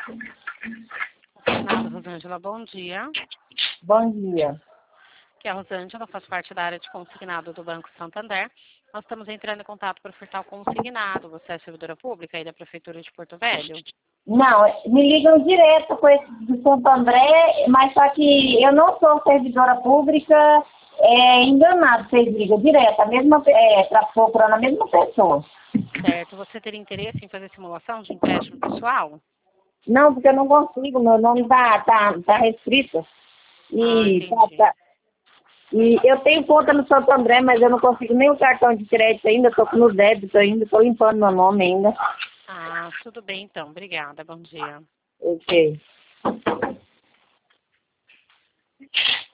Consignado, Rosângela, bom dia. Bom dia. Aqui é a Rosângela, faço parte da área de consignado do Banco Santander. Nós estamos entrando em contato para ofertar o consignado. Você é servidora pública aí da Prefeitura de Porto Velho? Não, me ligam direto com esse do Santo André, mas só que eu não sou servidora pública, enganado, vocês ligam direto, procurando a mesma pessoa. Certo. Você teria interesse em fazer simulação de empréstimo pessoal? Não, porque eu não consigo, meu nome tá restrito. Entendi. E eu tenho conta no Santo André, mas eu não consigo nem o cartão de crédito ainda, estou no débito ainda, estou limpando meu nome ainda. Tudo bem então. Obrigada. Bom dia. Ok.